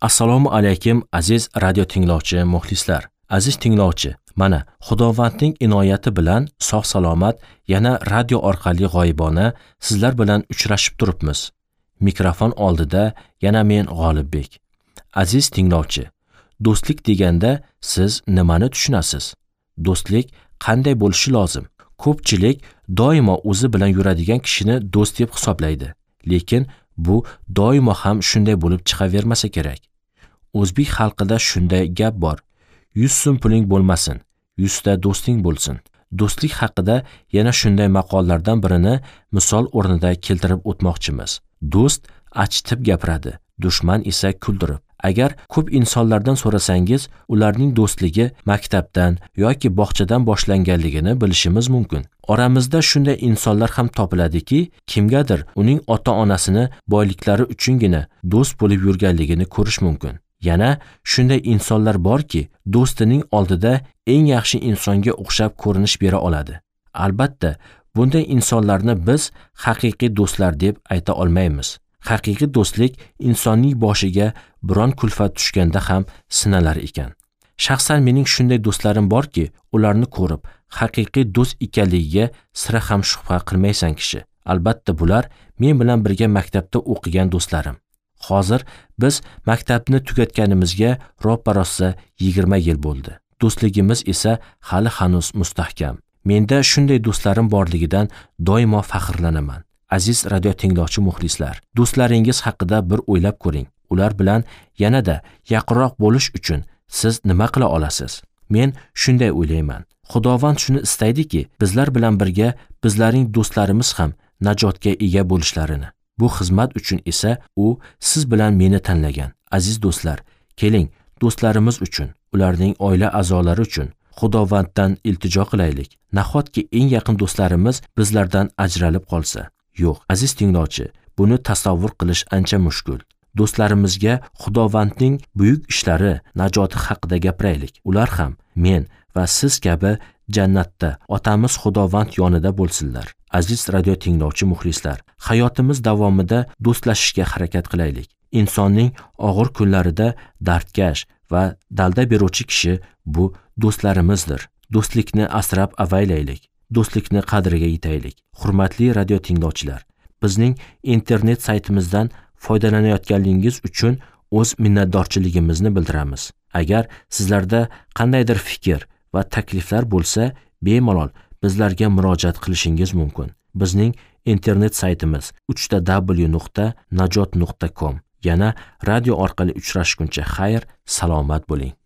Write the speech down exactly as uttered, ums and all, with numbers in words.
Assalomu alaykum aziz radio tinglovchi muxlislar. Aziz tinglovchi, mana Xudovandning inoyati bilan sog' salomat yana radio orqali g'oyibona sizlar bilan uchrashib turibmiz. Mikrofon oldida yana men G'olibbek. Aziz tinglovchi, do'stlik deganda siz nimani tushunasiz? Do'stlik qanday bo'lishi lozim? Ko'pchilik doimo o'zi bilan yuradigan kishini do'st deb hisoblaydi. Lekin bu doimo ham shunday bo'lib chiqavermasa kerak. O'zbek xalqida shunday gap bor. yuz so'm puling bo'lmasin, yuz ta do'sting bo'lsin. Do'stlik haqida yana shunday maqollardan birini misol o'rnida keltirib o'tmoqchimiz. Do'st achitib gapiradi, dushman esa kuldirib. Agar ko'p insonlardan so'rasangiz, ularning do'stligi maktabdan yoki bog'chadan boshlanganligini bilishimiz mumkin. Oramizda shunday insonlar ham topiladiki, kimgadir uning ota-onasini boyliklari uchungina do'st bo'lib yurganligini ko'rish mumkin. Yana shunday insonlar borki, do'stining oldida eng yaxshi insonga o'xshab ko'rinish bera oladi. Albatta, bunday insonlarni biz haqiqiy do'stlar deb ayta olmaymiz. Haqiqiy do'stlik insonning boshiga biron kulfat tushganda ham sinalar ekan. Shaxsan mening shunday do'stlarim borki, ularni ko'rib, haqiqiy do'st ekanligiga sira ham shubha qilmaysan kishi. Albatta bular men bilan birga maktabda o'qigan do'stlarim. Hozir biz maktabni tugatganimizga roppa-rosa yigirma yil bo'ldi. Do'stligimiz esa hali hanuz mustahkam. Menda shunday do'stlarim borligidan doimo faxrlanaman. Aziz radio tinglovchi muxlislar, do'stlaringiz haqida bir o'ylab ko'ring. Ular bilan yanada yaqinroq bo'lish uchun siz nima qila olasiz? Men shunday o'ylayman. Xudovand shuni istaydiki, bizlar bilan birga bizlarning do'stlarimiz ham najotga ega bo'lishlarini. Bu xizmat uchun esa u siz bilan meni tanlagan. Aziz do'stlar, keling, do'stlarimiz uchun, ularning oila a'zolari uchun Xudovanddan iltijo qilaylik. Nahotki eng yaqin do'stlarimiz bizlardan ajralib qolsa? Yo'q, aziz tinglovchi, buni tasavvur qilish ancha mushkul. Do'stlarimizga Xudovandning buyuk ishlari, najoti haqida gapiraylik. Ular ham men va siz kabi jannatda otamiz Xudovand yonida bo'lsinlar. Aziz radio tinglovchi muxlislar, hayotimiz davomida do'stlashishga harakat qilaylik. Insonning og'ir kunlarida dardkash va dalda beruvchi kishi bu do'stlarimizdir. Do'stlikni asrab avaylaylik. Do'stlikni qadriga yetaylik. Hurmatli radio tinglovchilar, bizning internet saytimizdan foydalanayotganingiz uchun o'z minnatdorchiligimizni bildiramiz. Agar sizlarda qandaydir fikr va takliflar bo'lsa, bemalol bizlarga murojaat qilishingiz mumkin. Bizning internet saytimiz uch ta w nuqta najot nuqta com. Yana radio orqali uchrashguncha xayr, salomat bo'ling.